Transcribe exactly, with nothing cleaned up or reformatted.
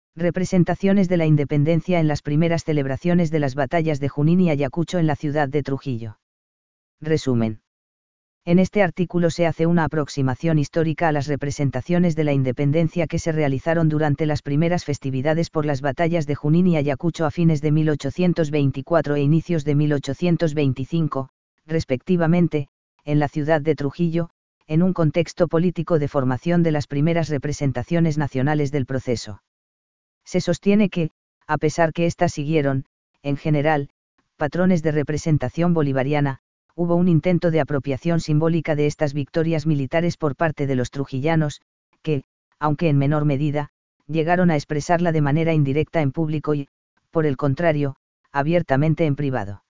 Representaciones de la independencia en las primeras celebraciones de las batallas de Junín y Ayacucho en la ciudad de Trujillo. Resumen. En este artículo se hace una aproximación histórica a las representaciones de la independencia que se realizaron durante las primeras festividades por las batallas de Junín y Ayacucho a fines de mil ochocientos veinticuatro e inicios de mil ochocientos veinticinco, respectivamente, en la ciudad de Trujillo, en un contexto político de formación de las primeras representaciones nacionales del proceso. Se sostiene que, a pesar que éstas siguieron, en general, patrones de representación bolivariana, hubo un intento de apropiación simbólica de estas victorias militares por parte de los trujillanos, que, aunque en menor medida, llegaron a expresarla de manera indirecta en público y, por el contrario, abiertamente en privado.